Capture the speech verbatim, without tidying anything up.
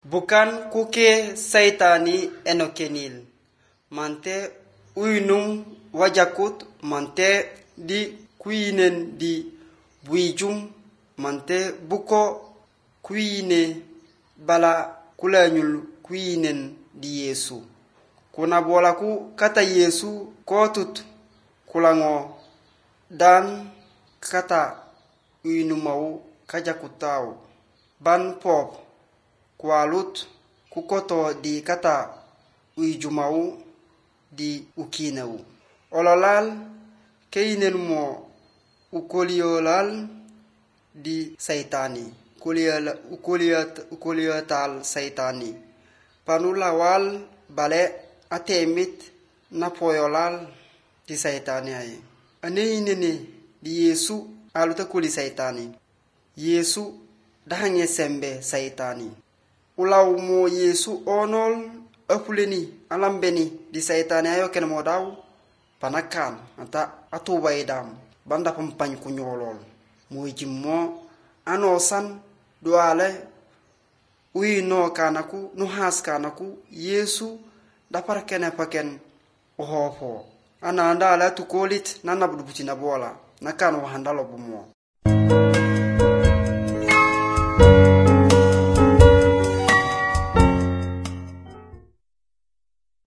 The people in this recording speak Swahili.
Bukan kuke saitani enokenil. Mante uinum wajakut mante di kuinen di buijum mante buko kuine bala kulanyul kuinen di Yesu. Kuna bolaku kata Yesu kotut kulango dan kata uinumau kajakutau ban pop kwalut kukoto di kata uijumau di ukinau ololal keinen mo ukoliolal di saitani kulial ukoliat ukoliotal saitani panulawal bale atemit napoyolal di saitani ay aneinene di Yesu aluta kuli saitani Yesu dahange sembe saitani ulaw mo Yesu onol apuleni alambeni di saitani ayo ken modaw panakan anta atuba idam banda pampany kunyolol mo jimmo anosan doale uino kanaku no has kanaku Yesu dapar kene paken ohofo ana anda ala tukolit nanabdu bucina bola nakan wahandalo bumo